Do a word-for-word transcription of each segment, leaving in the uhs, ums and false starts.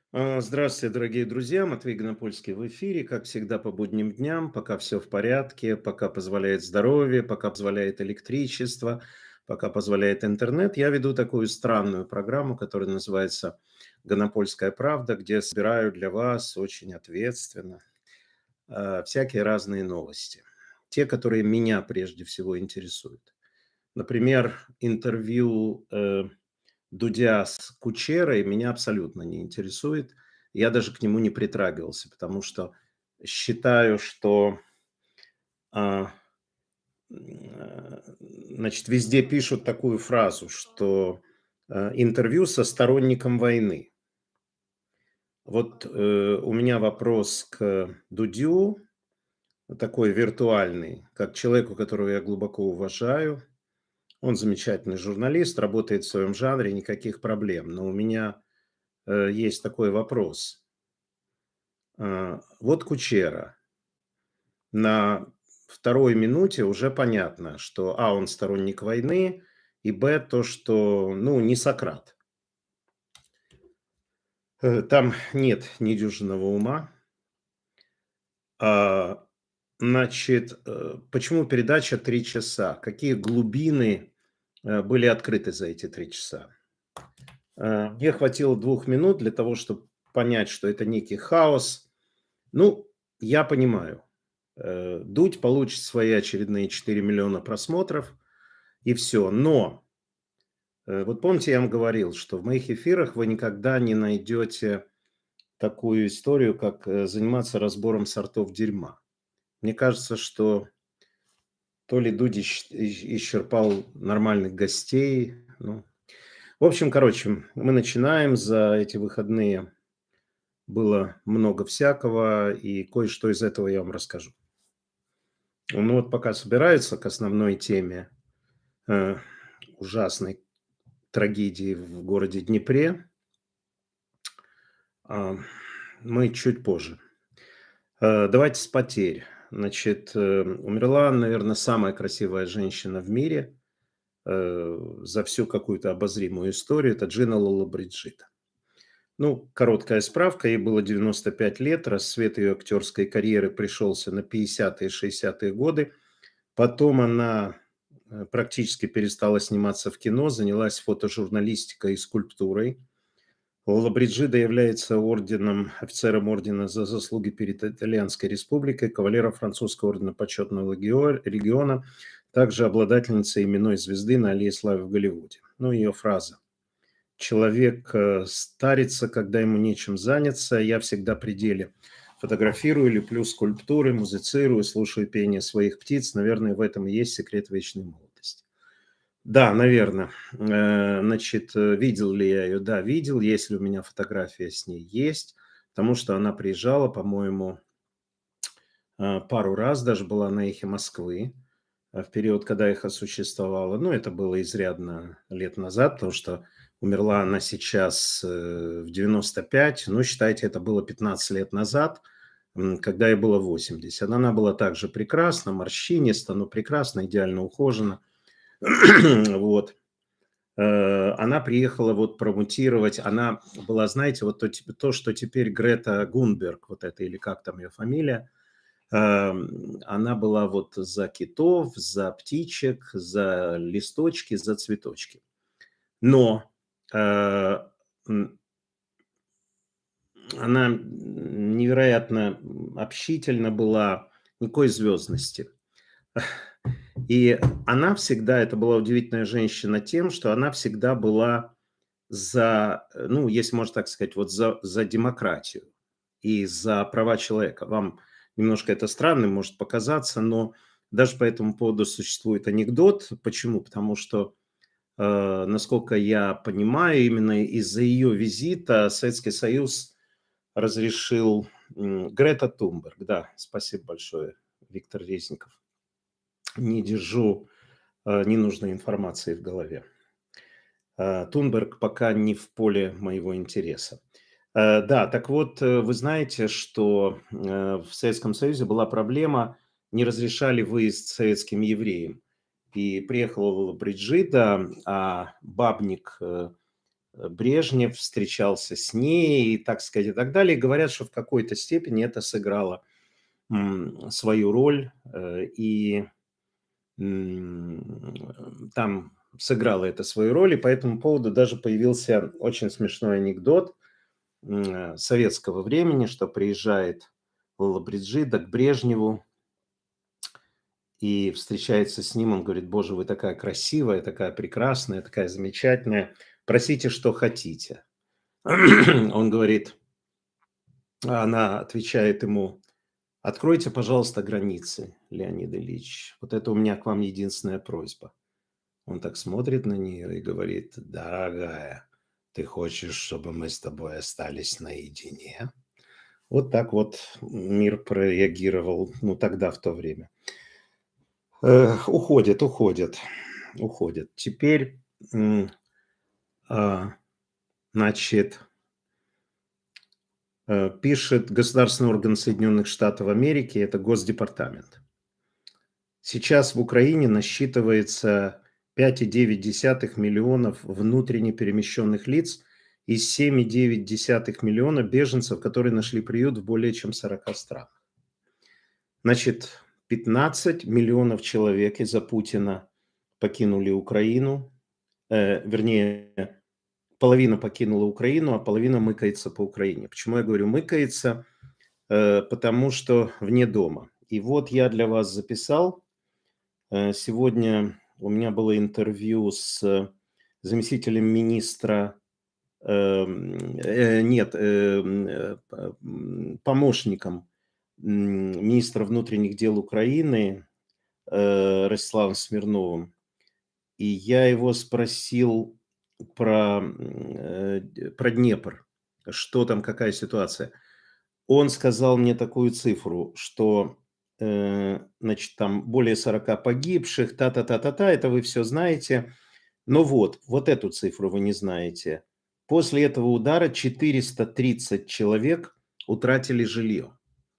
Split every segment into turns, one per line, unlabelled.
А, Здравствуйте, дорогие друзья. Матвей Гонопольский в эфире. Как всегда, по будним дням, пока все в порядке, пока позволяет здоровье, пока позволяет электричество, пока позволяет интернет. Я веду такую странную программу, которая называется «Гонопольская правда», где собираю для вас очень ответственно а, всякие разные новости. Те, которые меня прежде всего интересуют. Например, интервью э, Дудя с Кучерой меня абсолютно не интересует. Я даже к нему не притрагивался, потому что считаю, что, а, м, а, значит, везде пишут такую фразу, что а, интервью со сторонником войны. Вот э, у меня вопрос к Дудю, такой виртуальный, как человеку, которого я глубоко уважаю. Он замечательный журналист, работает в своем жанре, никаких проблем. Но у меня э, есть такой вопрос. А, Вот Кучера. На второй минуте уже понятно, что а, он сторонник войны, и б, то, что, ну, не Сократ. Э, Там нет недюжинного ума. А, Значит, э, почему передача три часа? Какие глубины э, были открыты за эти три часа? Э, Мне хватило двух минут для того, чтобы понять, что это некий хаос. Ну, я понимаю. Э, Дудь получит свои очередные четыре миллиона просмотров, и все. Но, э, вот помните, я вам говорил, что в моих эфирах вы никогда не найдете такую историю, как э, заниматься разбором сортов дерьма. Мне кажется, что то ли Дудь исчерпал нормальных гостей. Ну, в общем, короче, мы начинаем. За эти выходные было много всякого, и кое-что из этого я вам расскажу. Ну вот пока собираются к основной теме э, ужасной трагедии в городе Днепре, а, мы чуть позже. Э, Давайте с потерь. Значит, э, умерла, наверное, самая красивая женщина в мире э, за всю какую-то обозримую историю. Это Джина Лоллобриджида. Ну, короткая справка. Ей было девяносто пять лет. Рассвет ее актерской карьеры пришелся на пятидесятые и шестидесятые годы. Потом она э, практически перестала сниматься в кино, занялась фотожурналистикой и скульптурой. Лоллобриджида является орденом, офицером ордена за заслуги перед Итальянской республикой, кавалером французского ордена почетного легио- легиона, также обладательницей именной звезды на Аллее славы в Голливуде. Ну, ее фраза. Человек э, старится, когда ему нечем заняться. Я всегда при деле. Фотографирую, леплю скульптуры, музицирую, слушаю пение своих птиц. Наверное, в этом и есть секрет вечной молодости. Да, наверное. Значит, э, видел ли я ее? Да, видел. Есть ли у меня фотография с ней? Есть. Потому что она приезжала, по-моему, э, пару раз, даже была на «Эхе Москвы», э, в период, когда «Эхо» существовало. Ну, это было изрядно лет назад, потому что умерла она сейчас э, в девяносто пять. Ну, считайте, это было пятнадцать лет назад, м, когда ей было восемьдесят. Она была также прекрасна, морщиниста, но прекрасно, идеально ухожена. Вот. Э, она приехала вот промутировать. Она была, знаете, вот то, типа, то, что теперь Грета Гунберг, вот это, или как там ее фамилия, эм, она была вот за китов, за птичек, за листочки, за цветочки. Но э, м, она невероятно общительна была, никакой звездности. И она всегда, это была удивительная женщина тем, что она всегда была за, э, ну, если можно так сказать, вот за, за демократию и за права человека. Вам немножко это странным может показаться, но даже по этому поводу существует анекдот. Почему? Потому что, э, насколько я понимаю, именно из-за ее визита Советский Союз разрешил м, Грета Тунберг. Да, спасибо большое, Виктор Резников. Не держу э, ненужной информации в голове. Э, Тунберг пока не в поле моего интереса. Э, Да, так вот, э, вы знаете, что э, в Советском Союзе была проблема, не разрешали выезд советским евреям. И приехала Бриджида, а Бабник, э, Брежнев встречался с ней, и, так сказать, и так далее. И говорят, что в какой-то степени это сыграло м, свою роль, э, и м, там сыграло это свою роль, и по этому поводу даже появился очень смешной анекдот м, э, советского времени, что приезжает Лола Бриджида к Брежневу и встречается с ним, он говорит: боже, вы такая красивая, такая прекрасная, такая замечательная, просите, что хотите. Он говорит, а она отвечает ему: откройте, пожалуйста, границы, Леонид Ильич. Вот это у меня к вам единственная просьба. Он так смотрит на нее и говорит: дорогая, ты хочешь, чтобы мы с тобой остались наедине? Вот так вот мир прореагировал, ну, тогда, в то время. Эх, уходит, уходит, уходит. Теперь, м, а, значит, э, пишет государственный орган Соединенных Штатов Америки, это Госдепартамент. Сейчас в Украине насчитывается пять и девять десятых миллионов внутренне перемещенных лиц и семь и девять десятых миллиона беженцев, которые нашли приют в более чем сорока странах. Значит, пятнадцать миллионов человек из-за Путина покинули Украину, э, вернее, половина покинула Украину, а половина мыкается по Украине. Почему я говорю мыкается? Э, потому что вне дома. И вот я для вас записал. Э, сегодня у меня было интервью с заместителем министра, эм, э, нет, эм, э, п- м, помощником м, министра внутренних дел Украины э, Ростиславом Смирновым. И я его спросил про, м, э, д- про Днепр, что там, какая ситуация. Он сказал мне такую цифру, что, э, значит, там более сорока погибших, та-та-та-та-та, это вы все знаете. Но вот, вот эту цифру вы не знаете. После этого удара четыреста тридцать человек утратили жилье.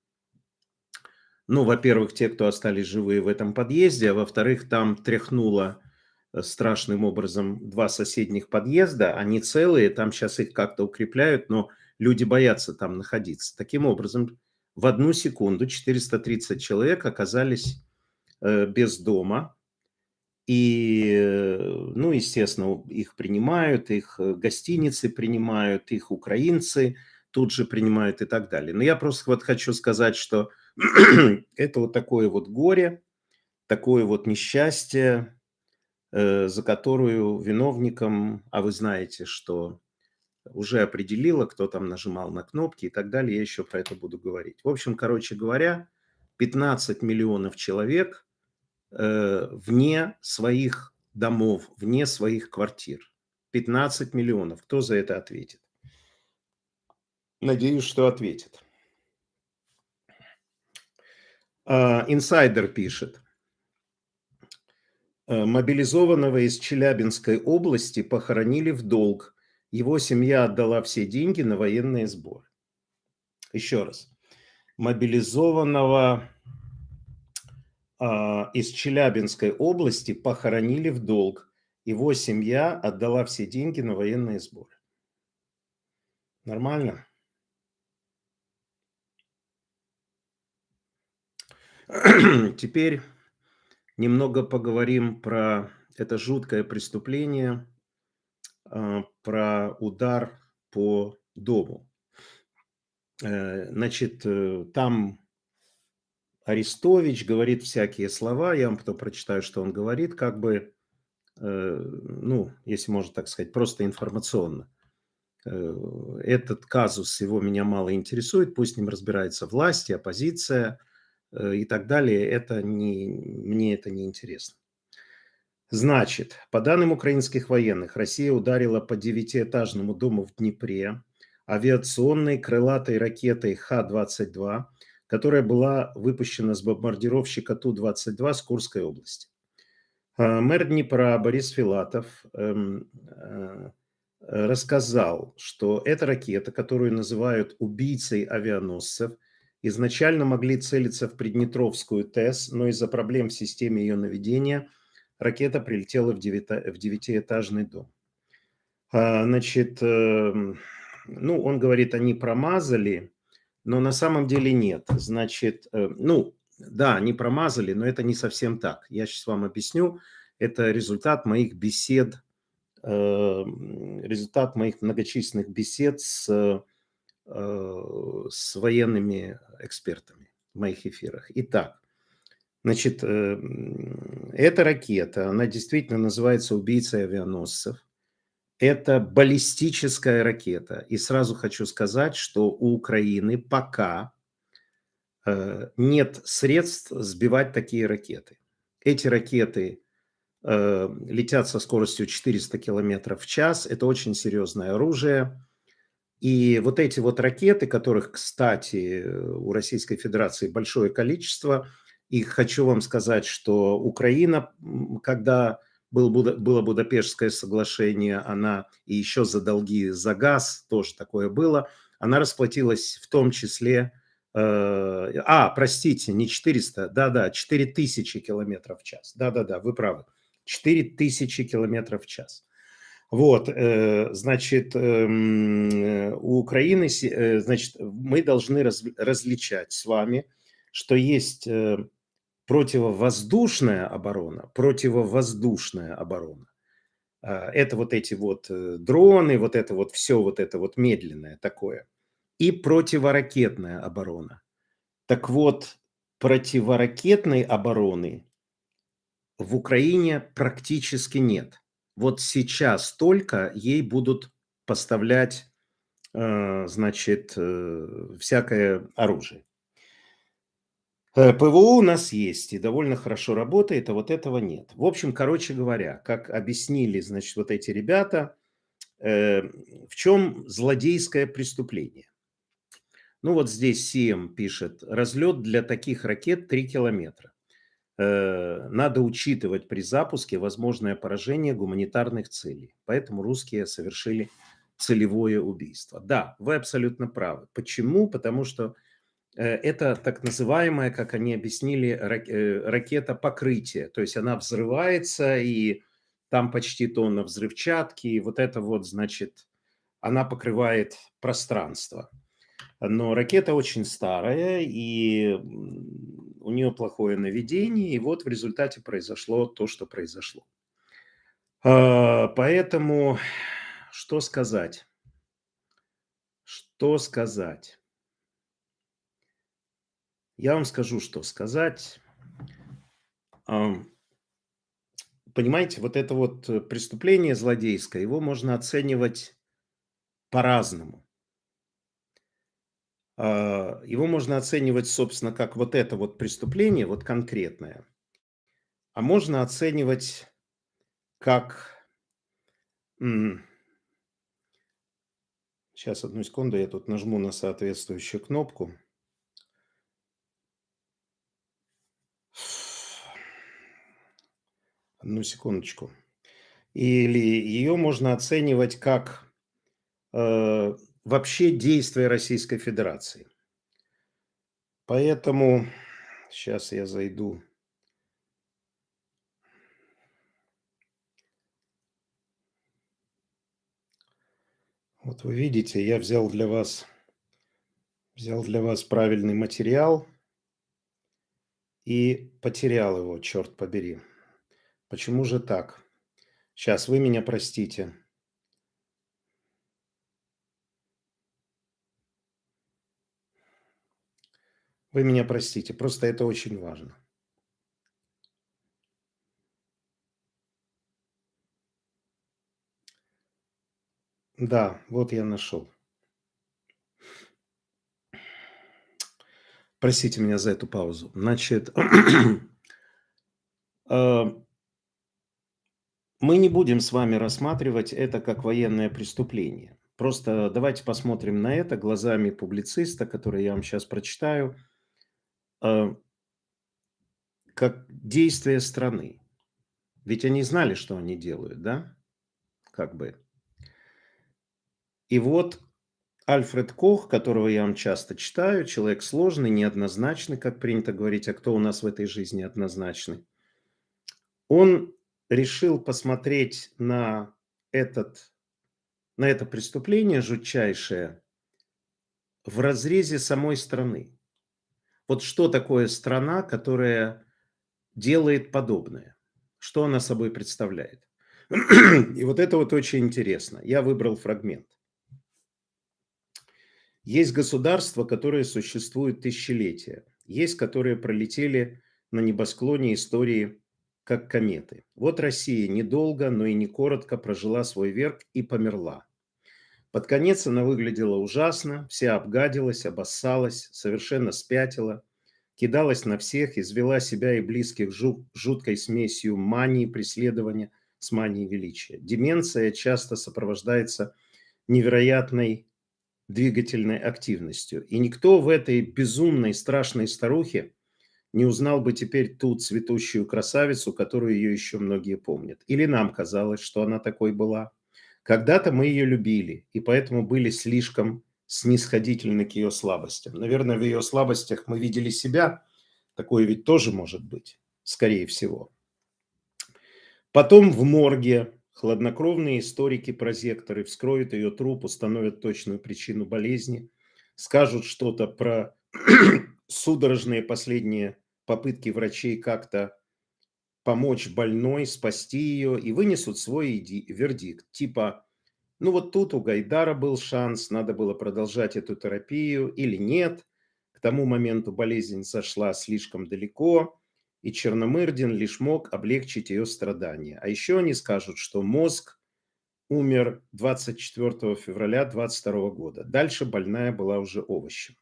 Ну, во-первых, те, кто остались живые в этом подъезде, а во-вторых, там тряхнуло э, страшным образом два соседних подъезда, они целые, там сейчас их как-то укрепляют, но люди боятся там находиться. Таким образом, в одну секунду четыреста тридцать человек оказались э, без дома, и, э, ну, естественно, их принимают, их э, гостиницы принимают, их украинцы тут же принимают и так далее. Но я просто вот хочу сказать, что это вот такое вот горе, такое вот несчастье, э, за которую виновником, а вы знаете, что уже определила, кто там нажимал на кнопки и так далее, я еще про это буду говорить. В общем, короче говоря, пятнадцать миллионов человек э, вне своих домов, вне своих квартир. пятнадцать миллионов. Кто за это ответит? Надеюсь, что ответит. А, Инсайдер пишет. Э, Мобилизованного из Челябинской области похоронили в долг. Его семья отдала все деньги на военные сборы. Еще раз. Мобилизованного а, из Челябинской области похоронили в долг. Его семья отдала все деньги на военные сборы. Нормально? Теперь немного поговорим про это жуткое преступление, а, про удар по дому. Э, Значит, э, там Арестович говорит всякие слова, я вам потом прочитаю, что он говорит, как бы, э, ну, если можно так сказать, просто информационно. Э, Этот казус его меня мало интересует, пусть с ним разбирается власть, оппозиция э, и так далее. Это не, мне это не интересно. Значит, по данным украинских военных, Россия ударила по девятиэтажному дому в Днепре авиационной крылатой ракетой Х двадцать два, которая была выпущена с бомбардировщика Ту двадцать два с Курской области. А, Мэр Днепра Борис Филатов эм, э, рассказал, что эта ракета, которую называют убийцей авианосцев, изначально могли целиться в Приднестровскую ТЭС, но из-за проблем в системе ее наведения ракета прилетела в девятиэтажный дом. А, значит, эм, ну, он говорит, они промазали, но на самом деле нет. Значит, э, ну, да, они промазали, но это не совсем так. Я сейчас вам объясню. Это результат моих бесед, эм, результат моих многочисленных бесед с, э, с военными экспертами в моих эфирах. Итак, значит, эм, эта ракета, она действительно называется «Убийца авианосцев». Это баллистическая ракета. И сразу хочу сказать, что у Украины пока э, нет средств сбивать такие ракеты. Эти ракеты э, летят со скоростью четыреста километров в час. Это очень серьезное оружие. И вот эти вот ракеты, которых, кстати, у Российской Федерации большое количество, и хочу вам сказать, что Украина, м, когда был Буда- было Будапештское соглашение, она и еще за долги за газ, тоже такое было, она расплатилась в том числе, э, а, простите, не четыреста, да-да, четыре тысячи километров в час, да-да-да, вы правы, четыре тысячи километров в час. Вот, э, значит, эм, э, у Украины, се- э, значит, мы должны раз- различать с вами, что есть э, противовоздушная оборона, противовоздушная оборона. А, Это вот эти вот э, дроны, вот это вот все, вот это вот медленное такое. И противоракетная оборона. Так вот, противоракетной обороны в Украине практически нет. Вот сейчас только ей будут поставлять, э, значит, э, всякое оружие. Э, ПВО у нас есть и довольно хорошо работает, а вот этого нет. В общем, короче говоря, как объяснили, значит, вот эти ребята, э, в чем злодейское преступление? Ну вот здесь Си Эм пишет, разлет для таких ракет три километра. Э, надо учитывать при запуске возможное поражение гуманитарных целей. Поэтому русские совершили целевое убийство. Да, вы абсолютно правы. Почему? Потому что э, это так называемая, как они объяснили, рак- э, ракета покрытия. То есть она взрывается, и там почти тонна взрывчатки, и вот это вот, значит, она покрывает пространство. Но ракета очень старая, и м, у нее плохое наведение, и вот в результате произошло то, что произошло. А, Поэтому что сказать? Что сказать? Я вам скажу, что сказать. Ам, Понимаете, вот это вот э, преступление злодейское, его можно оценивать по-разному. А, Его можно оценивать, собственно, как вот это вот преступление, вот конкретное, а можно оценивать как... Сейчас, одну секунду, я тут нажму на соответствующую кнопку. Одну секундочку. Или ее можно оценивать как э, вообще действия Российской Федерации. Поэтому сейчас я зайду. Вот вы видите, я взял для вас, взял для вас правильный материал и потерял его, черт побери. Почему же так? Сейчас, вы меня простите. Вы меня простите, просто это очень важно. Да, вот я нашел. Простите меня за эту паузу. Значит, э, мы не будем с вами рассматривать это как военное преступление. Просто давайте посмотрим на это глазами публициста, который я вам сейчас прочитаю, э, как действие страны. Ведь они знали, что они делают, да? Как бы. И вот Альфред Кох, которого я вам часто читаю, человек сложный, неоднозначный, как принято говорить, а кто у нас в этой жизни однозначный, он решил посмотреть на этот на это преступление жутчайшее в разрезе самой страны. Вот что такое страна, которая делает подобное? Что она собой представляет? И вот это вот очень интересно. Я выбрал фрагмент. Есть государства, которые существуют тысячелетия. Есть, которые пролетели на небосклоне истории как кометы. Вот Россия недолго, но и не коротко прожила свой век и померла. Под конец она выглядела ужасно, вся обгадилась, обоссалась, совершенно спятила, кидалась на всех, извела себя и близких жу- жуткой смесью мании преследования с манией величия. Деменция часто сопровождается невероятной двигательной активностью. И никто в этой безумной, страшной старухе не узнал бы теперь ту цветущую красавицу, которую ее еще многие помнят. Или нам казалось, что она такой была. Когда-то мы ее любили, и поэтому были слишком снисходительны к ее слабостям. Наверное, в ее слабостях мы видели себя. Такое ведь тоже может быть, скорее всего. Потом в морге хладнокровные историки-прозекторы вскроют ее труп, установят точную причину болезни, скажут что-то про судорожные последние попытки врачей как-то помочь больной, спасти ее, и вынесут свой иди- вердикт. Типа, ну вот тут у Гайдара был шанс, надо было продолжать эту терапию или нет. К тому моменту болезнь зашла слишком далеко, и Черномырдин лишь мог облегчить ее страдания. А еще они скажут, что мозг умер двадцать четвёртого февраля двадцать второго года. Дальше больная была уже овощем.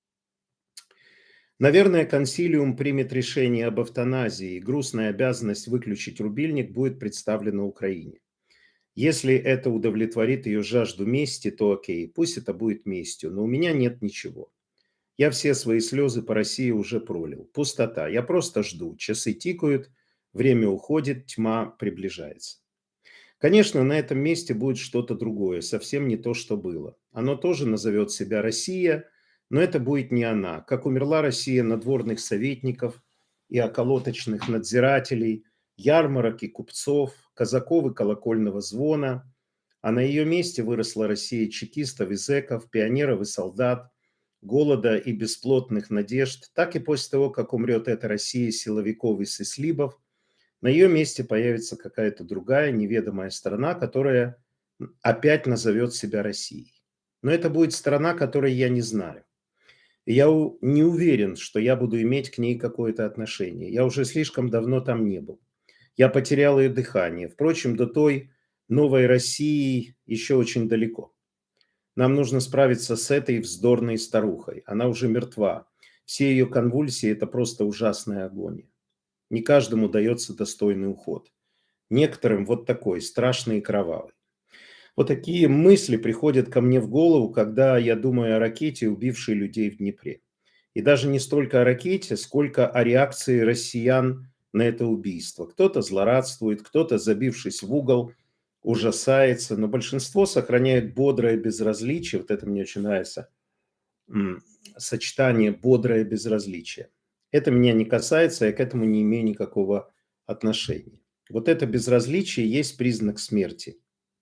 Наверное, консилиум примет решение об эвтаназии, и грустная обязанность выключить рубильник будет представлена Украине. Если это удовлетворит ее жажду мести, то окей, пусть это будет местью, но у меня нет ничего. Я все свои слезы по России уже пролил. Пустота. Я просто жду. Часы тикают, время уходит, тьма приближается. Конечно, на этом месте будет что-то другое, совсем не то, что было. Оно тоже назовет себя Россия, но это будет не она. Как умерла Россия надворных советников и околоточных надзирателей, ярмарок и купцов, казаков и колокольного звона, а на ее месте выросла Россия чекистов и зэков, пионеров и солдат, голода и бесплотных надежд, так и после того, как умрет эта Россия силовиков и сыслибов, на ее месте появится какая-то другая неведомая страна, которая опять назовет себя Россией. Но это будет страна, которой я не знаю. И я у- не уверен, что я буду иметь к ней какое-то отношение. Я уже слишком давно там не был. Я потерял ее дыхание. Впрочем, до той новой России еще очень далеко. Нам нужно справиться с этой вздорной старухой. Она уже мертва. Все ее конвульсии – это просто ужасная агония. Не каждому дается достойный уход. Некоторым вот такой, страшный и кровавый. Вот такие мысли приходят ко мне в голову, когда я думаю о ракете, убившей людей в Днепре. И даже не столько о ракете, сколько о реакции россиян на это убийство. Кто-то злорадствует, кто-то, забившись в угол, ужасается, но большинство сохраняет бодрое безразличие. Вот это мне очень нравится, м, сочетание бодрое безразличие. Это меня не касается, я к этому не имею никакого отношения. Вот это безразличие есть признак смерти.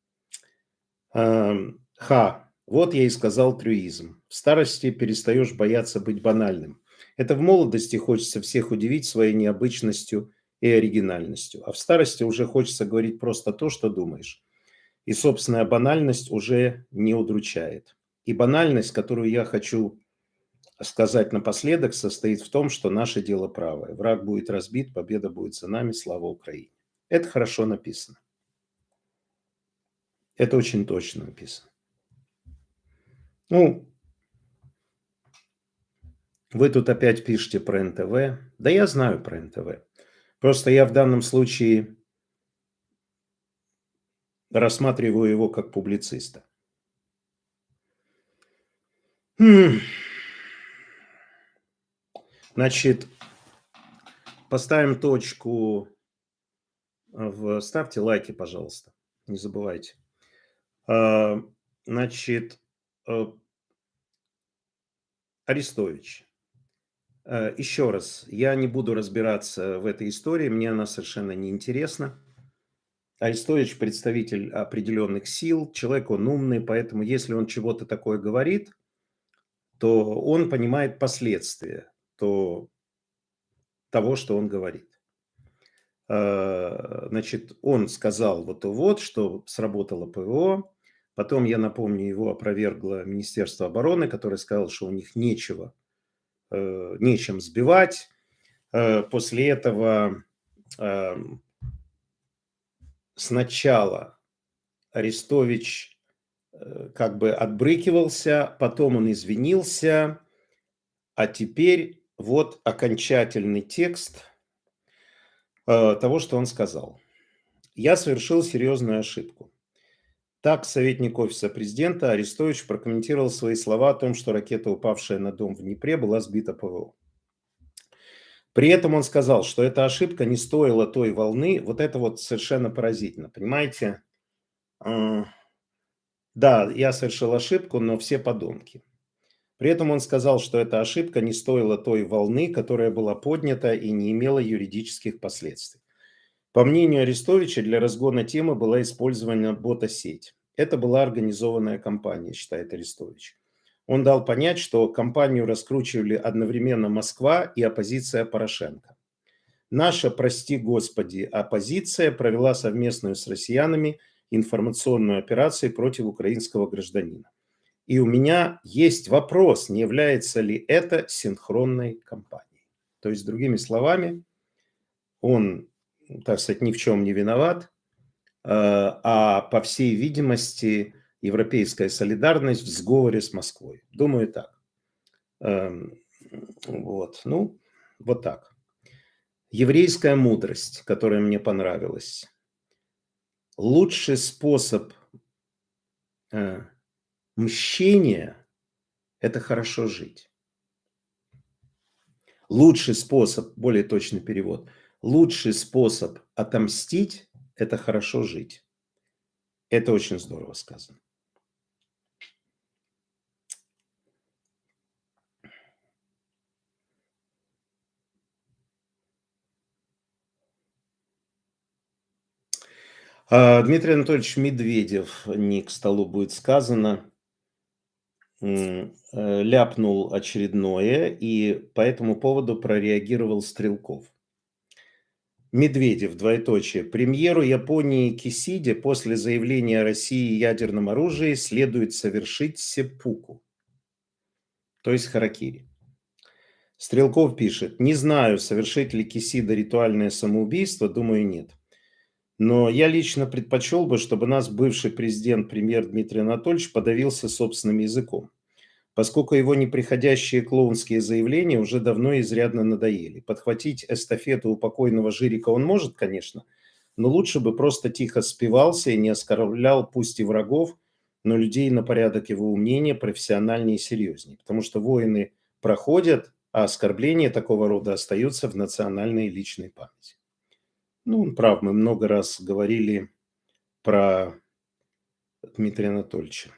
Ам, Ха, вот я и сказал трюизм. В старости перестаешь бояться быть банальным. Это в молодости хочется всех удивить своей необычностью и оригинальностью, а в старости уже хочется говорить просто то, что думаешь. И собственная банальность уже не удручает. И банальность, которую я хочу сказать напоследок, состоит в том, что наше дело правое. Враг будет разбит, победа будет за нами, слава Украине. Это хорошо написано. Это очень точно написано. Ну, вы тут опять пишете про эн тэ вэ. Да я знаю про эн тэ вэ. Просто я в данном случае рассматриваю его как публициста. Хм. Значит, поставим точку. В... Ставьте лайки, пожалуйста. Не забывайте. А, Значит, э, Арестович. Э, Еще раз, я не буду разбираться в этой истории, мне она совершенно не интересна. Арестович представитель определенных сил, человек он умный, поэтому если он чего-то такое говорит, то он понимает последствия то того, что он говорит. Э, значит, он сказал вот то вот, что сработало ПВО. Потом, я напомню, его опровергло Министерство обороны, которое сказало, что у них нечего, э, нечем сбивать. Э, после этого эм, сначала Арестович э, как бы отбрыкивался, потом он извинился, а теперь вот окончательный текст э, того, что он сказал. Я совершил серьезную ошибку. Так советник Офиса Президента Арестович прокомментировал свои слова о том, что ракета, упавшая на дом в Днепре, была сбита ПВО. При этом он сказал, что эта ошибка не стоила той волны. Вот это вот совершенно поразительно, понимаете? Э, Да, я совершил ошибку, но все подонки. При этом он сказал, что эта ошибка не стоила той волны, которая была поднята и не имела юридических последствий. По мнению Арестовича, для разгона темы была использована бота-сеть. Это была организованная кампания, считает Арестович. Он дал понять, что кампанию раскручивали одновременно Москва и оппозиция Порошенко. Наша, прости господи, оппозиция провела совместную с россиянами информационную операцию против украинского гражданина. И у меня есть вопрос, не является ли это синхронной кампанией. То есть, другими словами, он, так сказать, ни в чем не виноват, э, а по всей видимости, европейская солидарность в сговоре с Москвой. Думаю так. Эм, Вот, ну, вот так. Еврейская мудрость, которая мне понравилась. Лучший способ э, мщения – это хорошо жить. Лучший способ, более точный перевод, лучший способ отомстить – это хорошо жить. Это очень здорово сказано. А, Дмитрий Анатольевич Медведев, не к столу будет сказано, м, э, ляпнул очередное, и по этому поводу прореагировал Стрелков. Медведев, двоеточие. Премьеру Японии Кисиде после заявления о России о ядерном оружии следует совершить сеппуку, то есть харакири. Стрелков пишет: не знаю, совершит ли Кисида ритуальное самоубийство, думаю, нет. Но я лично предпочел бы, чтобы нас бывший президент, премьер Дмитрий Анатольевич подавился собственным языком, поскольку его неприходящие клоунские заявления уже давно изрядно надоели. Подхватить эстафету у покойного Жирика он может, конечно, но лучше бы просто тихо спивался и не оскорблял пусть и врагов, но людей на порядок его умнее, профессиональнее и серьезнее. Потому что войны проходят, а оскорбления такого рода остаются в национальной и личной памяти. Ну, он прав, мы много раз говорили про Дмитрия Анатольевича.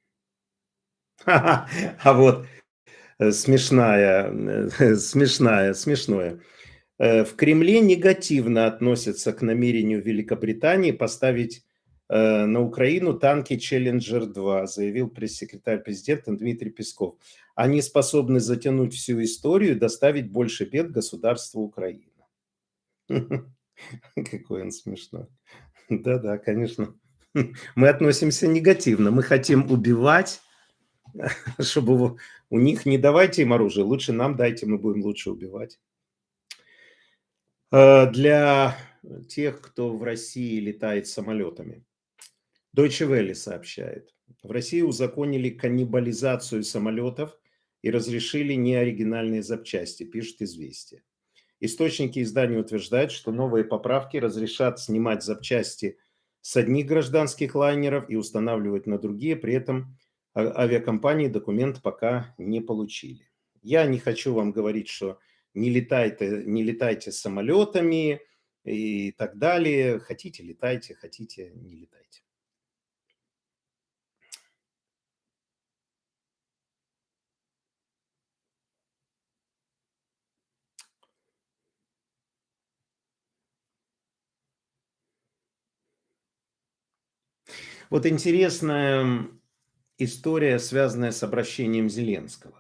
А вот э, смешная, э, смешная, смешное. Э, В Кремле негативно относятся к намерению Великобритании поставить э, на Украину танки Челленджер два, заявил пресс-секретарь президента Дмитрий Песков. Они способны затянуть всю историю и доставить больше бед государству Украина. Какой он смешной. Да-да, конечно. Мы относимся негативно. Мы хотим убивать, чтобы у них не давайте им оружие, лучше нам дайте, мы будем лучше убивать. Э, Для тех, кто в России летает самолетами. Deutsche Welle сообщает. В России узаконили каннибализацию самолетов и разрешили неоригинальные запчасти, пишет «Известия». Источники издания утверждают, что новые поправки разрешат снимать запчасти с одних гражданских лайнеров и устанавливать на другие, при этом а- авиакомпании документ пока не получили. Я не хочу вам говорить, что не летайте, не летайте самолетами и так далее. Хотите – летайте, хотите – не летайте. Вот интересная история, связанная с обращением Зеленского.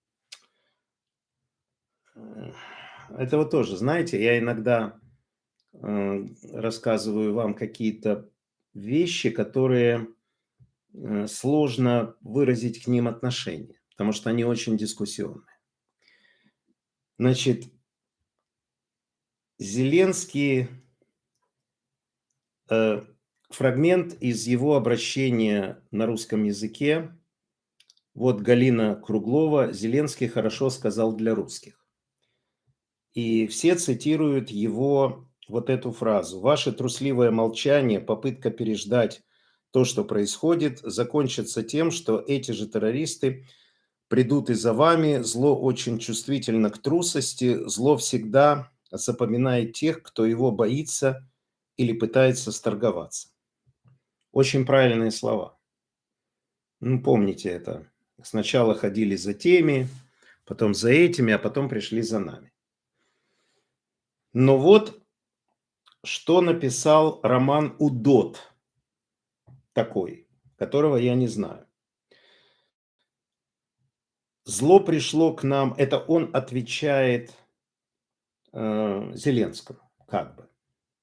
Э, Это вот тоже, знаете, я иногда э, рассказываю вам какие-то вещи, которые э, сложно выразить к ним отношение, потому что они очень дискуссионные. Значит, Зеленский, э, фрагмент из его обращения на русском языке. Вот Галина Круглова: «Зеленский хорошо сказал для русских». И все цитируют его вот эту фразу: «Ваше трусливое молчание, попытка переждать то, что происходит, закончится тем, что эти же террористы придут и за вами. Зло очень чувствительно к трусости. Зло всегда запоминает тех, кто его боится или пытается сторговаться». Очень правильные слова. Ну, помните это. Сначала ходили за теми, потом за этими, а потом пришли за нами. Но вот что написал Роман Удот такой, которого я не знаю. Зло пришло к нам, это он отвечает э, Зеленскому, как бы.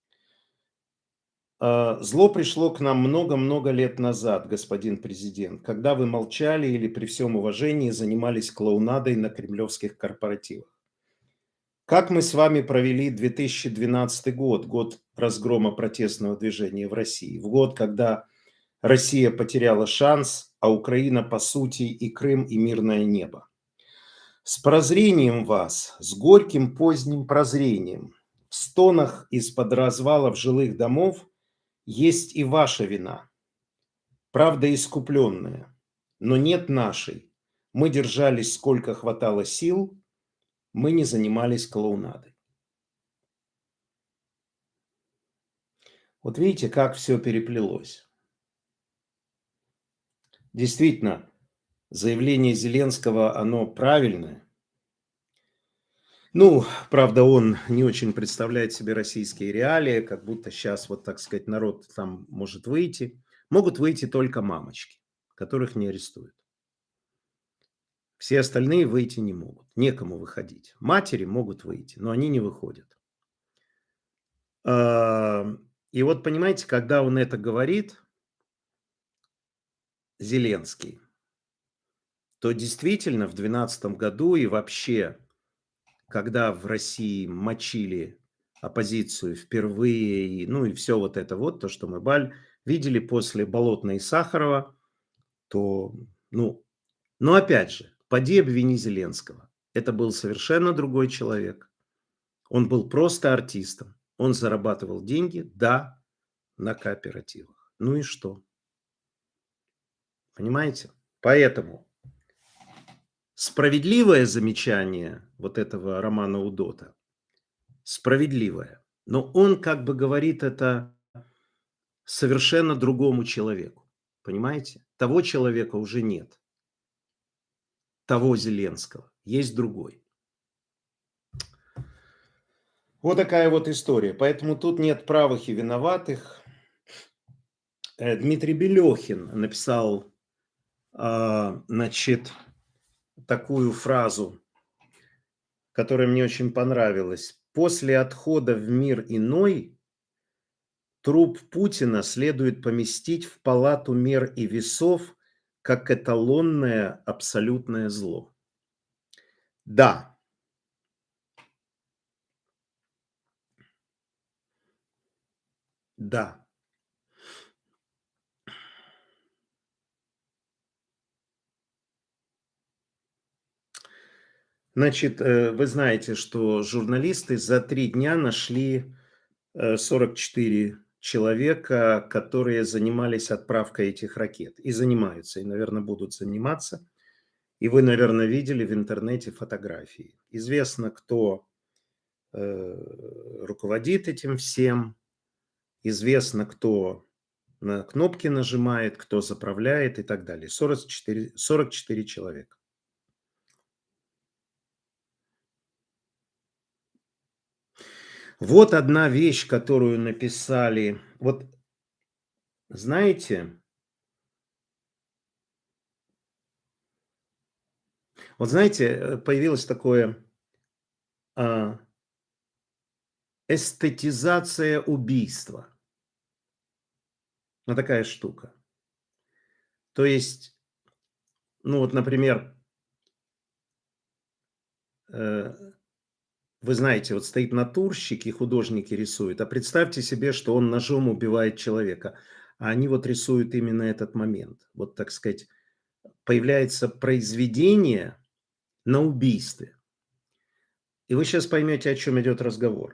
Э, Зло пришло к нам много-много лет назад, господин президент, когда вы молчали или при всем уважении занимались клоунадой на кремлевских корпоративах. Как мы с вами провели две тысячи двенадцатый год, год разгрома протестного движения в России, в год, когда Россия потеряла шанс, а Украина, по сути, и Крым, и мирное небо. С прозрением вас, с горьким поздним прозрением, в стонах из-под развалов жилых домов есть и ваша вина, правда искупленная, но нет нашей. Мы держались сколько хватало сил, мы не занимались клоунадой. Вот видите, как все переплелось. Действительно, заявление Зеленского, оно правильное. Ну, правда, он не очень представляет себе российские реалии, как будто сейчас, вот так сказать, народ там может выйти. Могут выйти только мамочки, которых не арестуют. Все остальные выйти не могут. Некому выходить. Матери могут выйти, но они не выходят. А, И вот понимаете, когда он это говорит, Зеленский, то действительно в двенадцатом году и вообще, когда в России мочили оппозицию впервые, и, ну и все вот это вот, то, что мы баль, видели после Болотной и Сахарова, то, ну, но опять же, поди обвини Зеленского. Это был совершенно другой человек. Он был просто артистом. Он зарабатывал деньги, да, на кооперативах. Ну и что? Понимаете? Поэтому справедливое замечание вот этого Романа Удота, справедливое, но он как бы говорит это совершенно другому человеку. Понимаете? Того человека уже нет. Того Зеленского. Есть другой. Вот такая вот история. Поэтому тут нет правых и виноватых. Э, Дмитрий Белехин написал, а, значит, такую фразу, которая мне очень понравилась. После отхода в мир иной труп Путина следует поместить в палату мер и весов как эталонное абсолютное зло. Да, да. Значит, э, вы знаете, что журналисты за три дня нашли э, сорок четыре человека, которые занимались отправкой этих ракет. И занимаются, и, наверное, будут заниматься. И вы, наверное, видели в интернете фотографии. Известно, кто э, руководит этим всем. Известно, кто на кнопки нажимает, кто заправляет и так далее. сорок четыре, сорок четыре человека. Вот одна вещь, которую написали. Вот знаете, Вот знаете, э, появилось такое а, эстетизация убийства. Ну, такая штука. То есть, ну вот, например, э, вы знаете, вот стоит натурщик и художники рисуют, а представьте себе, что он ножом убивает человека, а они вот рисуют именно этот момент. Вот, так сказать, появляется произведение на убийстве. И вы сейчас поймете, о чем идет разговор.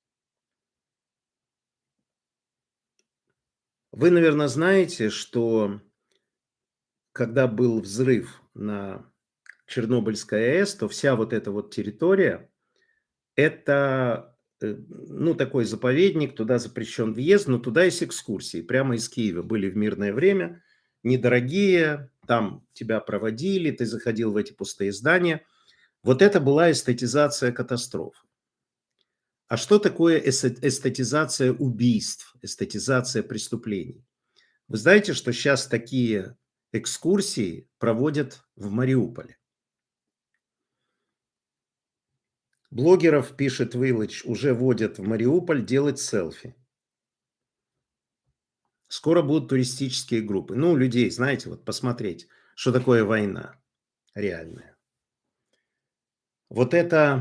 Вы, наверное, знаете, что когда был взрыв на Чернобыльской АЭС, то вся вот эта вот территория, это, э, ну, такой заповедник, туда запрещен въезд, но туда есть экскурсии. Прямо из Киева были в мирное время, недорогие, там тебя проводили, ты заходил в эти пустые здания. Вот это была эстетизация катастроф. А что такое эсте- эстетизация убийств, эстетизация преступлений? Вы знаете, что сейчас такие экскурсии проводят в Мариуполе? Блогеров, пишет Вилыч, уже водят в Мариуполь делать селфи. Скоро будут туристические группы. Ну, людей, знаете, вот посмотреть, что такое война реальная. Вот это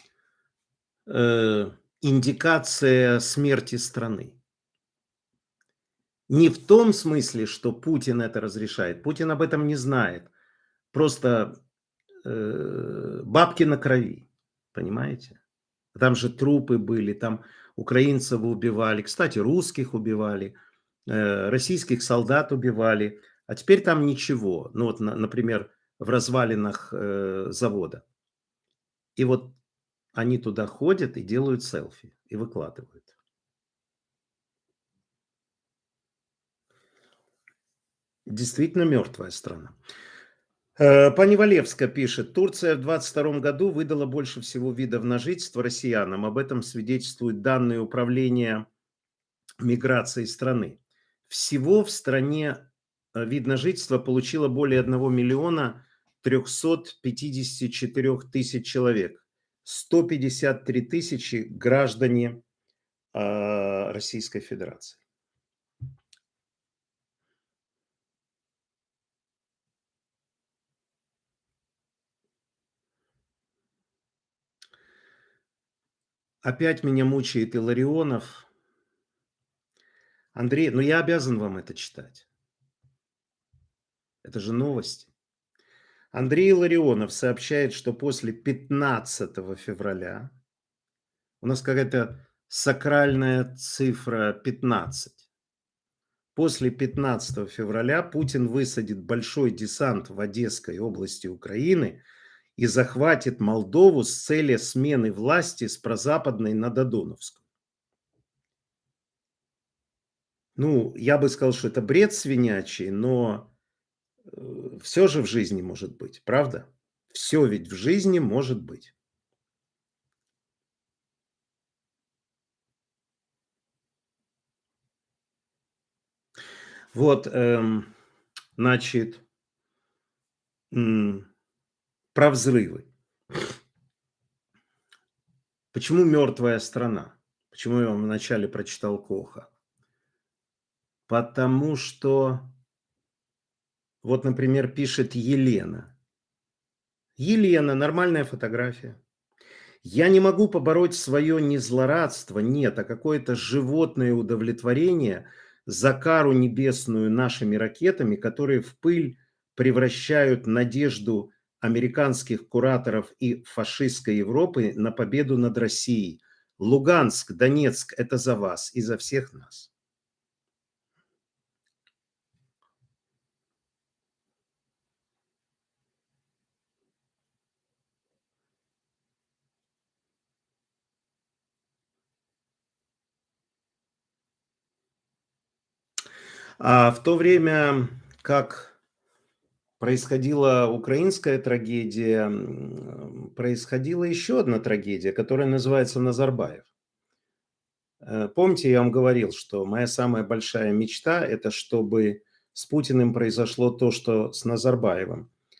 э, индикация смерти страны. Не в том смысле, что Путин это разрешает. Путин об этом не знает. Просто э, бабки на крови. Понимаете? Там же трупы были, там украинцев убивали, кстати, русских убивали, э, российских солдат убивали. А теперь там ничего. Ну вот, на- например, в развалинах э, завода. И вот они туда ходят и делают селфи и выкладывают. Действительно мертвая страна. Э, Пани Валевска пишет, Турция в двадцать втором году выдала больше всего видов на жительство россиянам. Об этом свидетельствуют данные управления миграции страны. Всего в стране э, вид на жительство получило более одного миллиона трехсот пятидесяти четырёх тысяч человек. сто пятьдесят три тысячи граждане а, Российской Федерации. Опять меня мучает Илларионов. Андрей, ну я обязан вам это читать. Это же новости. Андрей Илларионов сообщает, что после пятнадцатого февраля у нас какая-то сакральная цифра пятнадцать. После пятнадцатого февраля Путин высадит большой десант в Одесской области Украины и захватит Молдову с целью смены власти с прозападной на Додоновскую. Ну, я бы сказал, что это бред свинячий, но э, все же в жизни может быть, правда? Все ведь в жизни может быть. Вот, эм, значит, м, про взрывы. Почему мертвая страна? Почему я вам вначале прочитал Коха? Потому что, вот, например, пишет Елена. Елена, нормальная фотография. Я не могу побороть свое не злорадство, нет, а какое-то животное удовлетворение за кару небесную нашими ракетами, которые в пыль превращают надежду американских кураторов и фашистской Европы на победу над Россией. Луганск, Донецк – это за вас и за всех нас. А в то время, как происходила украинская трагедия, м, происходила еще одна трагедия, которая называется Назарбаев. Э, Помните, я вам говорил, что моя самая большая мечта – это чтобы с Путиным произошло то, что с Назарбаевым.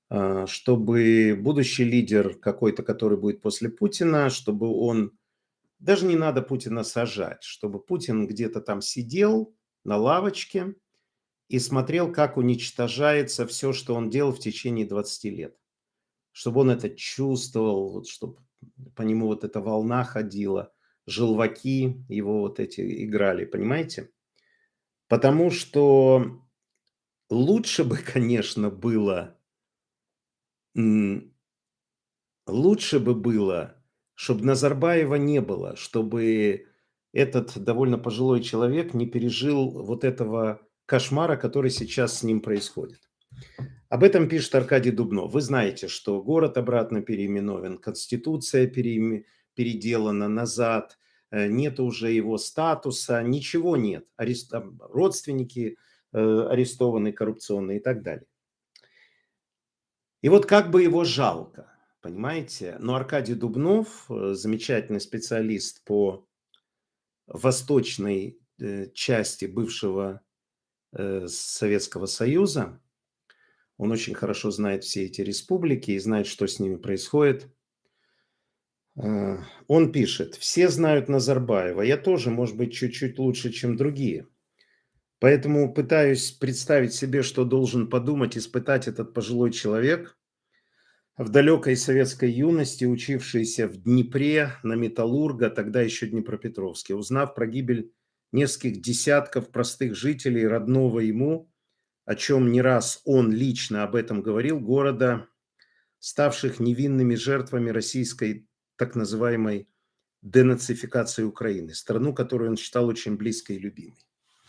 а, чтобы будущий лидер какой-то, который будет после Путина, чтобы он даже не надо Путина сажать, чтобы Путин где-то там сидел на лавочке и смотрел, как уничтожается все, что он делал в течение двадцати лет. Чтобы он это чувствовал, вот чтобы по нему вот эта волна ходила, желваки его вот эти играли, понимаете? Потому что лучше бы, конечно, было, м, лучше бы было, чтобы Назарбаева не было, чтобы этот довольно пожилой человек не пережил вот этого кошмара, который сейчас с ним происходит. Об этом пишет Аркадий Дубнов. Вы знаете, что город обратно переименован, конституция переиме- переделана назад, э, нет уже его статуса, ничего нет. Арест- там родственники э, арестованы коррупционные и так далее. И вот как бы его жалко, понимаете? Но Аркадий Дубнов, э, замечательный специалист по восточной э, части бывшего э, Советского Союза, он очень хорошо знает все эти республики и знает, что с ними происходит. Э, Он пишет: «Все знают Назарбаева, я тоже, может быть, чуть-чуть лучше, чем другие. Поэтому пытаюсь представить себе, что должен подумать, испытать этот пожилой человек, в далекой советской юности, учившийся в Днепре на металлурга, тогда еще Днепропетровске, узнав про гибель нескольких десятков простых жителей родного ему, о чем не раз он лично об этом говорил, города, ставших невинными жертвами российской так называемой денацификации Украины, страну, которую он считал очень близкой и любимой.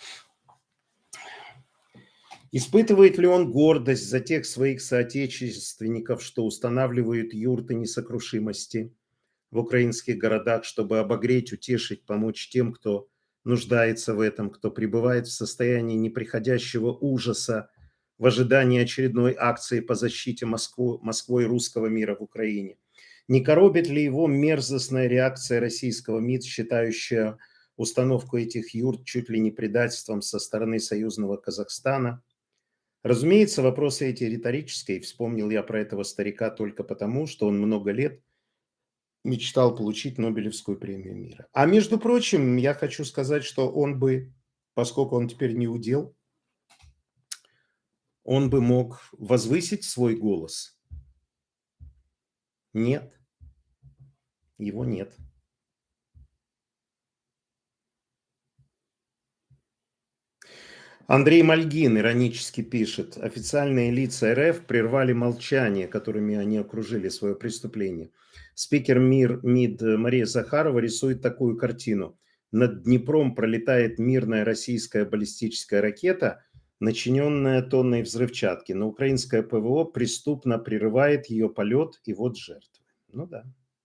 Испытывает ли он гордость за тех своих соотечественников, что устанавливают юрты несокрушимости в украинских городах, чтобы обогреть, утешить, помочь тем, кто нуждается в этом, кто пребывает в состоянии неприходящего ужаса в ожидании очередной акции по защите Москвы, Москвой русского мира в Украине? Не коробит ли его мерзостная реакция российского МИД, считающая установку этих юрт чуть ли не предательством со стороны союзного Казахстана? Разумеется, вопросы эти риторические. Вспомнил я про этого старика только потому, что он много лет мечтал получить Нобелевскую премию мира. А между прочим, я хочу сказать, что он бы, поскольку он теперь не удел, он бы мог возвысить свой голос. Нет, его нет. Андрей Мальгин иронически пишет: официальные лица РФ прервали молчание, которыми они окружили свое преступление. Спикер МИР МИД Мария Захарова рисует такую картину. Над Днепром пролетает мирная российская баллистическая ракета, начиненная тонной взрывчатки, но украинское ПВО преступно прерывает ее полет, и вот жертвы. Ну да.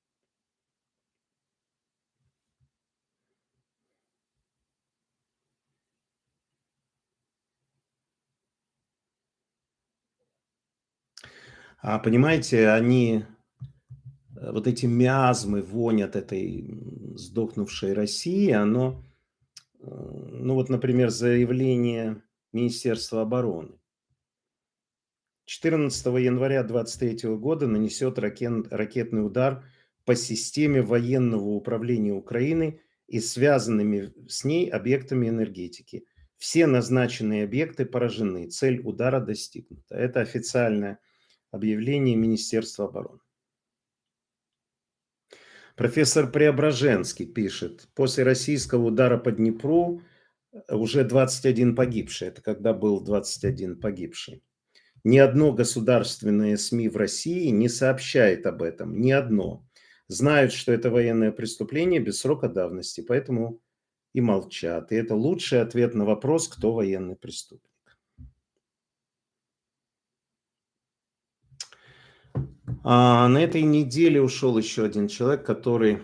А понимаете, они э, вот эти миазмы, вонь от этой м, сдохнувшей России, оно, э, ну вот, например, заявление Министерства обороны. четырнадцатого января двадцать третьего года нанесет ракен- ракетный удар по системе военного управления Украины и связанными с ней объектами энергетики. Все назначенные объекты поражены. Цель удара достигнута. Это официальное объявление Министерства обороны. Профессор Преображенский пишет: после российского удара по Днепру э, уже двадцать один погибший. Это когда был двадцать один погибший. Ни одно государственное СМИ в России не сообщает об этом. Ни одно. Знают, что это военное преступление без срока давности, поэтому и молчат. И это лучший ответ на вопрос, кто военный преступник. А на этой неделе ушел еще один человек, который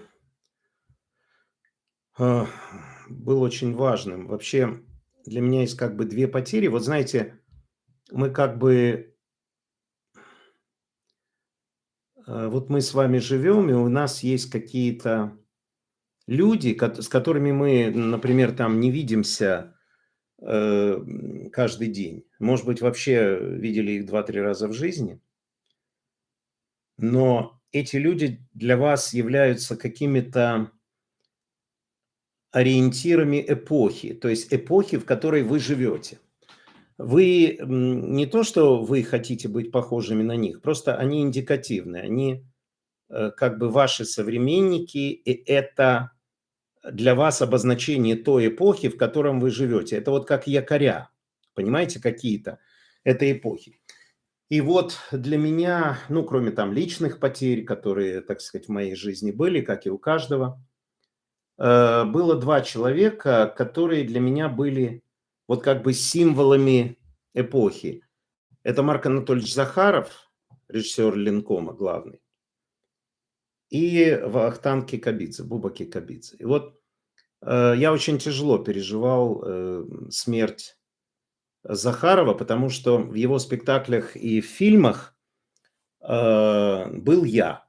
а, был очень важным. Вообще для меня есть как бы две потери. Вот знаете, мы как бы, э, вот мы с вами живем, и у нас есть какие-то люди, кот- с которыми мы, например, там не видимся э, м, каждый день. Может быть, вообще видели их два-три раза в жизни. но эти люди для вас являются какими-то ориентирами эпохи, то есть эпохи, в которой вы живете. Вы м, не то, что вы хотите быть похожими на них, просто они индикативны, они э, как бы ваши современники, и это для вас обозначение той эпохи, в котором вы живете. Это вот как якоря, понимаете, какие-то этой эпохи. И вот для меня, ну, кроме там личных потерь, которые, так сказать, в моей жизни были, как и у каждого, э, было два человека, которые для меня были вот как бы символами эпохи. Это Марк Анатольевич Захаров, режиссер Ленкома главный, и Вахтанг Кикабидзе, Буба Кикабидзе. И вот э, я очень тяжело переживал э, смерть Захарова, потому что в его спектаклях и в фильмах э, был я.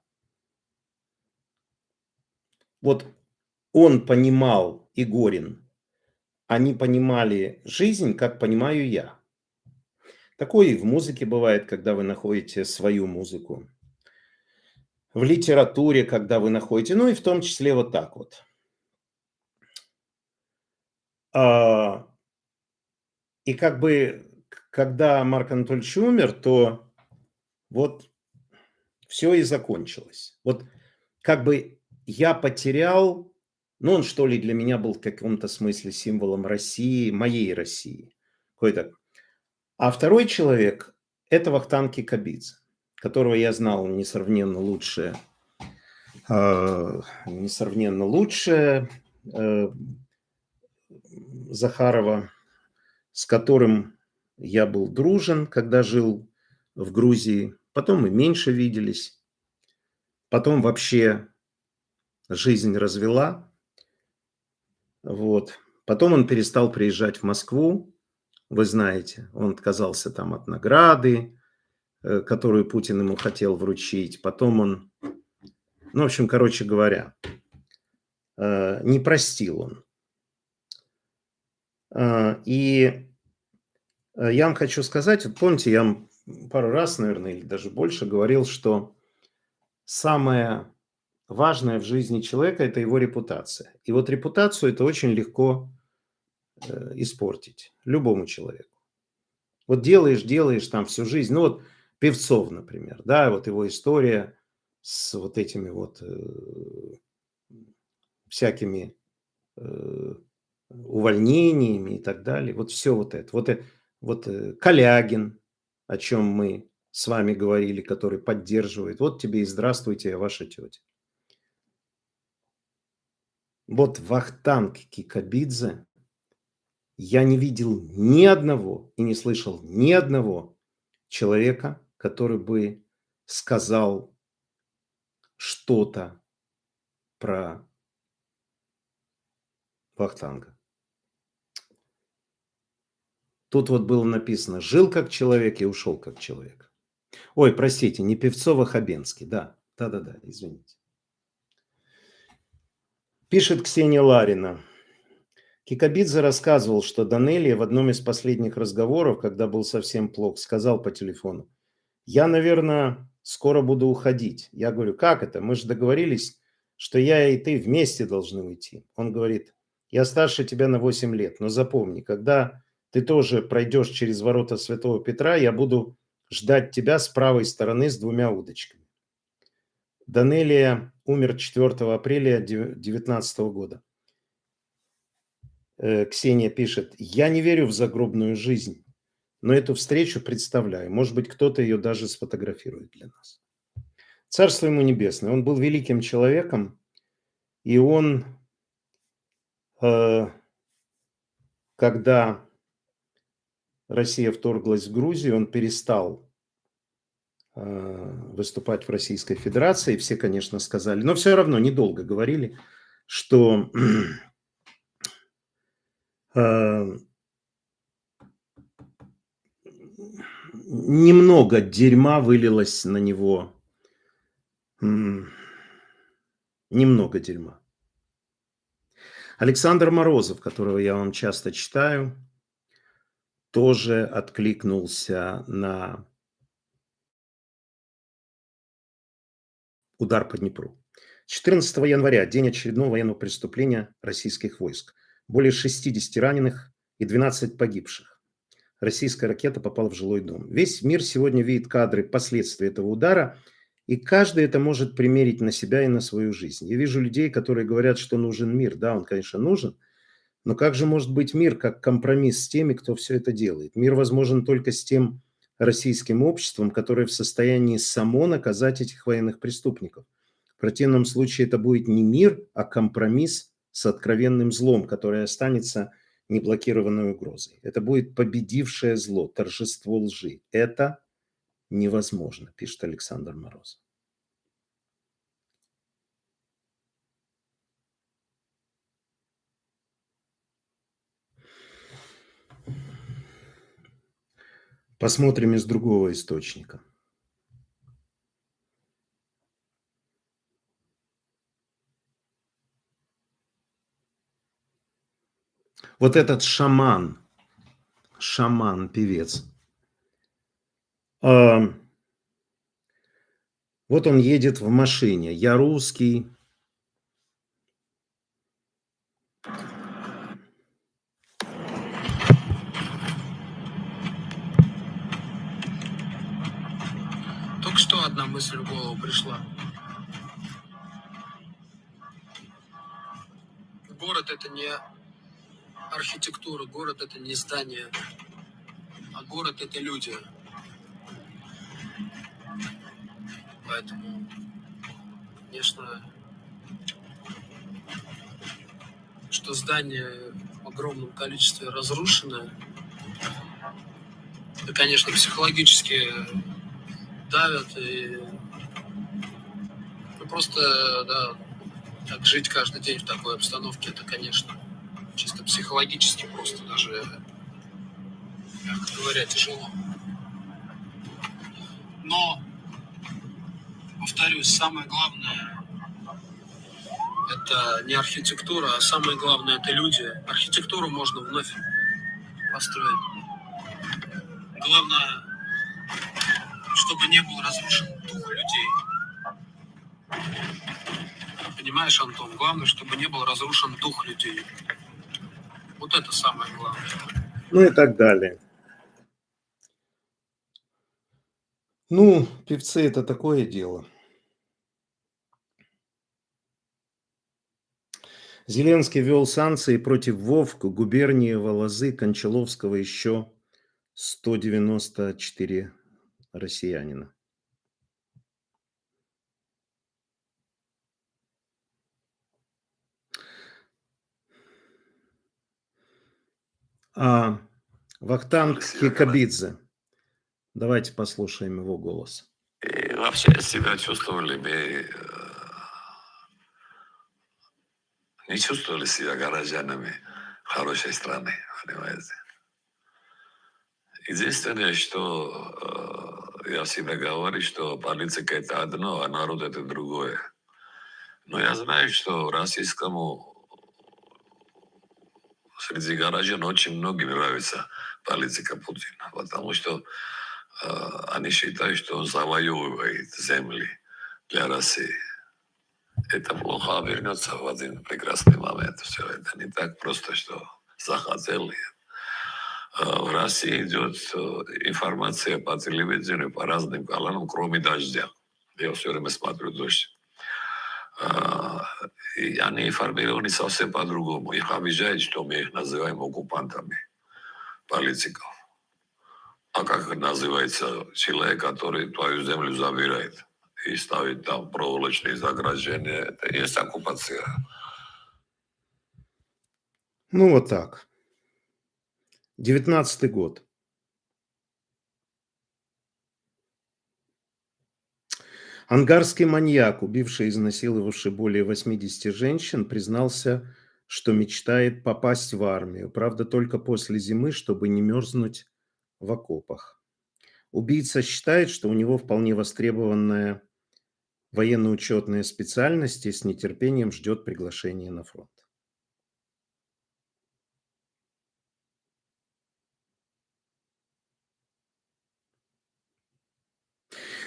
Вот он понимал, и Горин, они понимали жизнь, как понимаю я. Такое и в музыке бывает, когда вы находите свою музыку. В литературе, когда вы находите, ну и в том числе вот так вот. А, и как бы, к- когда Марк Анатольевич умер, то вот все и закончилось. Вот как бы я потерял, ну он что ли для меня был в каком-то смысле символом России, моей России. Какой-то. А второй человек – это Вахтанг Кикабидзе, которого я знал несравненно лучше, э, несравненно лучше э, Захарова, с которым я был дружен, когда жил в Грузии. Потом мы меньше виделись. Потом вообще жизнь развела. Вот. Потом он перестал приезжать в Москву. Вы знаете, он отказался там от награды, э, которую Путин ему хотел вручить. Потом он, ну, в общем, короче говоря, э, не простил он. Э, И э, я вам хочу сказать, вот помните, я вам пару раз, наверное, или даже больше говорил, что самое важное в жизни человека – это его репутация. И вот репутацию это очень легко э, испортить любому человеку. Вот делаешь, делаешь там всю жизнь. Ну вот Певцов, например, да, вот его история с вот этими вот э, всякими э, увольнениями и так далее. Вот все вот это. Вот, э, вот э, Калягин, о чем мы с вами говорили, который поддерживает. Вот тебе и здравствуйте, ваша тетя. Вот Вахтанг Кикабидзе я не видел ни одного и не слышал ни одного человека, который бы сказал что-то про Вахтанга. Тут вот было написано: жил как человек и ушел как человек. Ой, простите, не Певцов, а Хабенский. Да, да-да-да, извините. Пишет Ксения Ларина. Кикабидзе рассказывал, что Данелия в одном из последних разговоров, когда был совсем плох, сказал по телефону: я, наверное, скоро буду уходить. Я говорю: как это? Мы же договорились, что я и ты вместе должны уйти. Он говорит: я старше тебя на восемь лет, но запомни, когда ты тоже пройдешь через ворота Святого Петра, я буду ждать тебя с правой стороны с двумя удочками. Данелия умер четвёртого апреля девятнадцатого года. Э, Ксения пишет: я не верю в загробную жизнь, но эту встречу представляю. Может быть, кто-то ее даже сфотографирует для нас. Царство ему небесное. Он был великим человеком, и он, э, когда Россия вторглась в Грузию, он перестал э, выступать в Российской Федерации. Все, конечно, сказали, но все равно недолго говорили, что э, немного дерьма вылилось на него. М, Немного дерьма. Александр Морозов, которого я вам часто читаю, тоже откликнулся на Удар по Днепру. четырнадцатого января, день очередного военного преступления российских войск. Более шестидесяти раненых и двенадцати погибших. Российская ракета попала в жилой дом. Весь мир сегодня видит кадры последствий этого удара, и каждый это может примерить на себя и на свою жизнь. Я вижу людей, которые говорят, что нужен мир. Да, он, конечно, нужен, но как же может быть мир как компромисс с теми, кто все это делает? Мир возможен только с тем российским обществом, которое в состоянии само наказать этих военных преступников. В противном случае это будет не мир, а компромисс с откровенным злом, который останется неблокированной угрозой. Это будет победившее зло, торжество лжи. Это невозможно, пишет Александр Мороз. Посмотрим из другого источника. Вот этот шаман, шаман, певец. А, вот он едет в машине. Я русский.
Только что одна мысль в голову пришла. Город — это не архитектура, город — это не здание, а город — это люди. Поэтому, конечно, что здание в огромном количестве разрушено, это, конечно, психологически давят и ну, просто, да, так жить каждый день в такой обстановке, это, конечно, чисто психологически просто даже, мягко говоря, тяжело. Но, повторюсь, самое главное — это не архитектура, а самое главное — это люди. Архитектуру можно вновь построить. Главное, чтобы не был разрушен дух людей. Понимаешь, Антон? Главное, чтобы не был разрушен дух людей. Вот это самое главное.
Ну и так далее. Ну, певцы – это такое дело. Зеленский ввел санкции против Вовк, Губерниева, Лозы, Кончаловского, еще сто девяносто четыре россиянина. А Вахтанг Кикабидзе. Давайте послушаем его голос.
И вообще себя чувствовали бы, не чувствовали себя горожанами хорошей страны, понимаете. Единственное, что э, я всегда говорю, что политика это одно, а народ это другое. Но я знаю, что российскому среди горожан очень многим нравится политика Путина, потому что э, они считают, что он завоевывает земли для России. Это плохо обернется в один прекрасный момент. Все это не так просто, что захотели. В России идет информация по телевидению, по разным каналам, кроме дождя. Я все время смотрю дождь. И они информированы совсем по-другому. Их обижают, что мы их называем оккупантами, политиков. А как называется человек, который твою землю забирает и ставит там проволочные заграждения? Это есть оккупация.
Ну, вот так. девятнадцатый год. Ангарский маньяк, убивший и изнасиловавший более восьмидесяти женщин, признался, что мечтает попасть в армию. Правда, только после зимы, чтобы не мерзнуть в окопах. Убийца считает, что у него вполне востребованная военно-учетная специальность и с нетерпением ждет приглашения на фронт.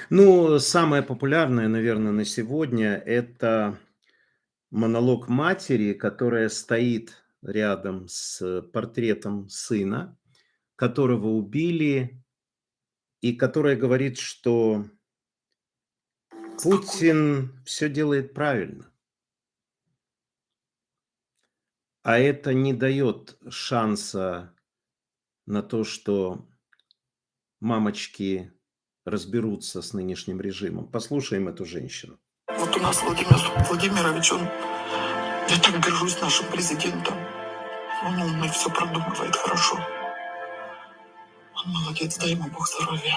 Ну, самое популярное, наверное, на сегодня — это монолог матери, которая стоит рядом с портретом сына, которого убили, и которая говорит, что
Спокойно.
Путин все делает правильно. А это не дает шанса на то, что мамочки разберутся с нынешним режимом. Послушаем эту женщину.
Вот у нас Владимир Владимирович, он, я так горжусь нашим президентом. Он умный, все продумывает хорошо. Он молодец, дай ему Бог здоровья.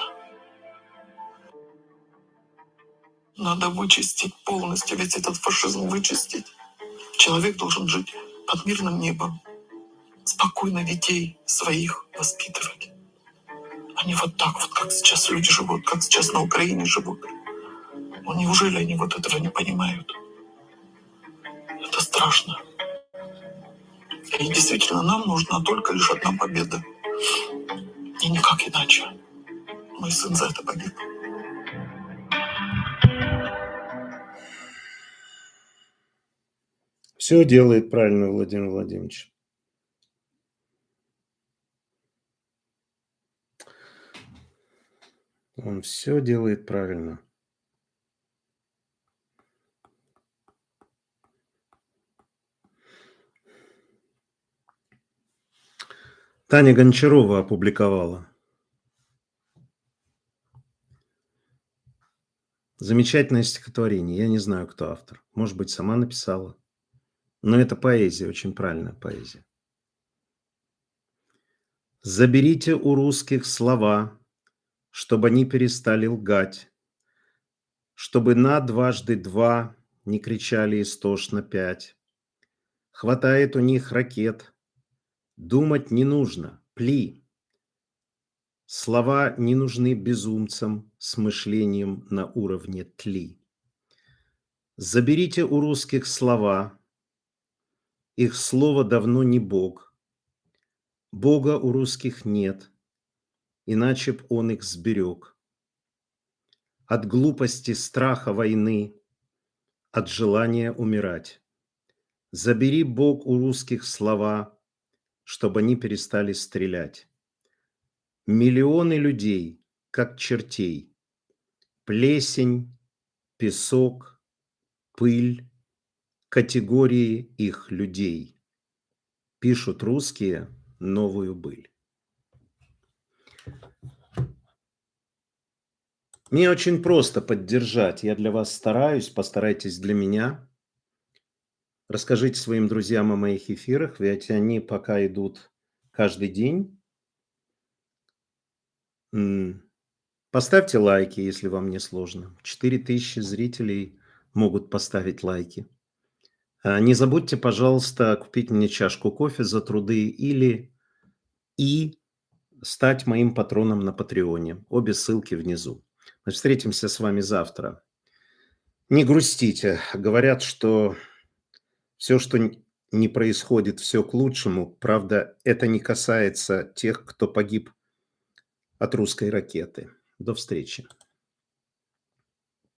Надо вычистить полностью, весь этот фашизм вычистить. Человек должен жить под мирным небом, спокойно детей своих воспитывать. А не вот так вот, как сейчас люди живут, как сейчас на Украине живут. Ну неужели они вот этого не понимают? Это страшно. И действительно, нам нужна только лишь одна победа. И никак иначе. Мой сын за это погиб.
Все делает правильно Владимир Владимирович. Он все делает правильно. Таня Гончарова опубликовала. Замечательное стихотворение. Я не знаю, кто автор. Может быть, сама написала. Но это поэзия, очень правильная поэзия. Заберите у русских слова, чтобы они перестали лгать, чтобы на дважды два не кричали истошно пять. Хватает у них ракет, думать не нужно, пли. Слова не нужны безумцам с мышлением на уровне тли. Заберите у русских слова, их слово давно не Бог. Бога у русских нет, иначе б он их сберег. От глупости, страха войны, от желания умирать. Забери, Бог, у русских слова, чтобы они перестали стрелять. Миллионы людей, как чертей, плесень, песок, пыль, категории их людей. Пишут русские новую быль. Мне очень просто поддержать. Я для вас стараюсь, постарайтесь для меня. Расскажите своим друзьям о моих эфирах, ведь они пока идут каждый день. М, Поставьте лайки, если вам не сложно. четыре тысячи зрителей могут поставить лайки. А, Не забудьте, пожалуйста, купить мне чашку кофе за труды или и стать моим патроном на Патреоне. Обе ссылки внизу. Мы встретимся с вами завтра. Не грустите. Говорят, что все, что н- не происходит, все к лучшему. Правда, это не касается тех, кто погиб от русской ракеты. До встречи.